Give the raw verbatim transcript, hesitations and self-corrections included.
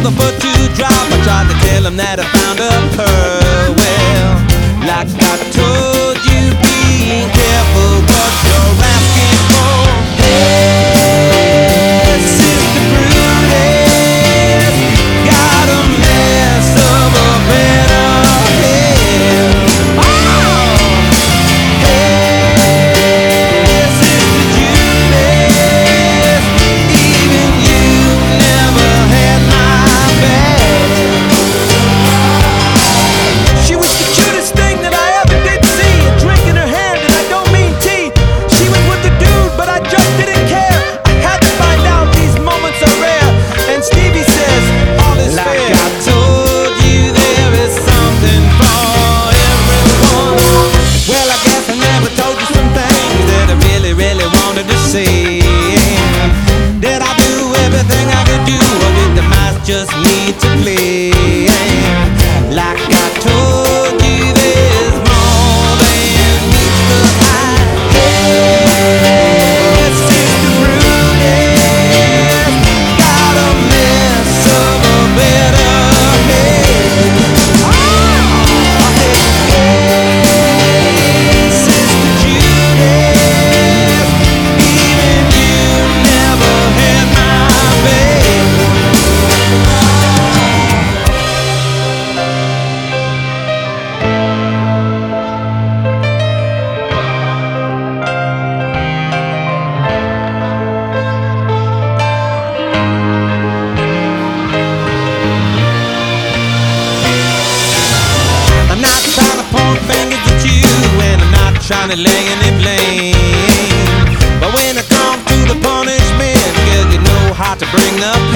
the foot to drop. I tried to tell him that I found a pearl. Well, like I told you, be careful what you're asking for. Hey, Sister Brutus, got a mess of a better head. Oh! Hey, Sister Judas, even you never had my back. She was the cutest thing that I ever did see. A drink in her hand, and I don't mean tea. She was with the dude, but I just didn't care. I had to find out these moments are rare. And Stevie says, all is fair. Like I told you, there is something for everyone. Well, I guess I never told you some things that I really, really wanted to say. Did I do everything I could do, or did the mice just need to play? Like I told you, there's more than meets the eye. Hey, Sister Brutus, got a mess of a better head. Oh, hey, hey, Sister Judas, even you never had my baby. I'm not trying to point fingers at you, and I'm not trying to lay any blame. But when it comes to the punishment, girl, you know how to bring the